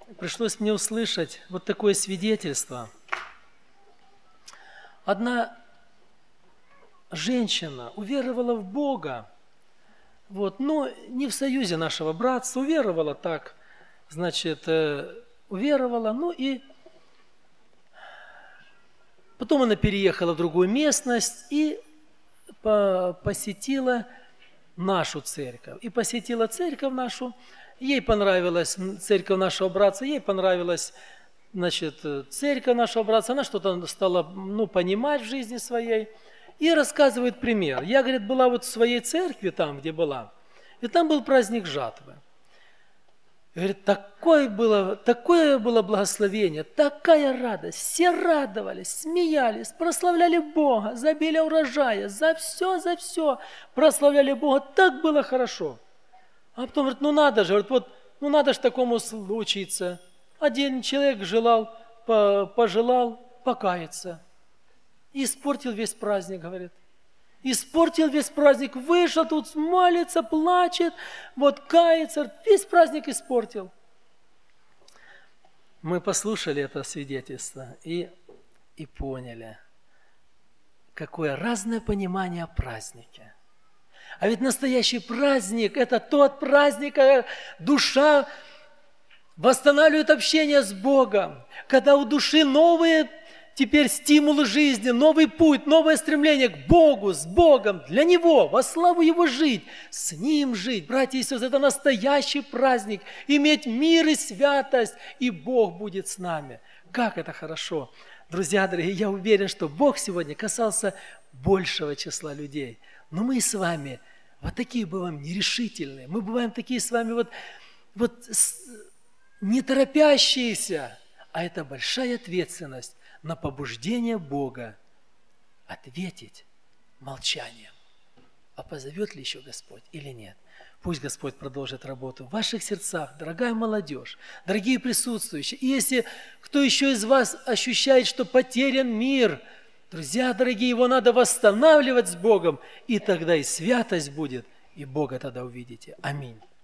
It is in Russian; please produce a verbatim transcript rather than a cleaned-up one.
пришлось мне услышать вот такое свидетельство. Одна женщина уверовала в Бога, вот, но не в союзе нашего братства, уверовала так, значит, э, уверовала, ну и потом она переехала в другую местность и по посетила нашу церковь. И посетила церковь нашу, ей понравилась церковь нашего братца, ей понравилась, значит, церковь нашего братца, она что-то стала, ну, понимать в жизни своей. И рассказывает пример. Я, говорит, была вот в своей церкви, там, где была, и там был праздник жатвы. И, говорит, такое было, такое было благословение, такая радость. Все радовались, смеялись, прославляли Бога, за обилие урожая, за все, за все. Прославляли Бога, так было хорошо. А потом говорит, ну надо же, говорит, вот, ну надо же такому случиться. Один человек желал, пожелал покаяться. И испортил весь праздник, говорит. Испортил весь праздник. Вышел тут, молится, плачет, вот кается. Весь праздник испортил. Мы послушали это свидетельство и, и поняли, какое разное понимание о празднике. А ведь настоящий праздник – это тот праздник, когда душа восстанавливает общение с Богом, когда у души новые теперь стимулы жизни, новый путь, новое стремление к Богу, с Богом, для Него, во славу Его жить, с Ним жить. Братья и сестры, это настоящий праздник, иметь мир и святость, и Бог будет с нами. Как это хорошо! Друзья дорогие, я уверен, что Бог сегодня касался большего числа людей. Но мы с вами вот такие бываем нерешительные, мы бываем такие с вами вот, вот не торопящиеся, а это большая ответственность на побуждение Бога ответить молчанием. А позовет ли еще Господь или нет? Пусть Господь продолжит работу в ваших сердцах, дорогая молодежь, дорогие присутствующие. И если кто еще из вас ощущает, что потерян мир, друзья дорогие, его надо восстанавливать с Богом, и тогда и святость будет, и Бога тогда увидите. Аминь.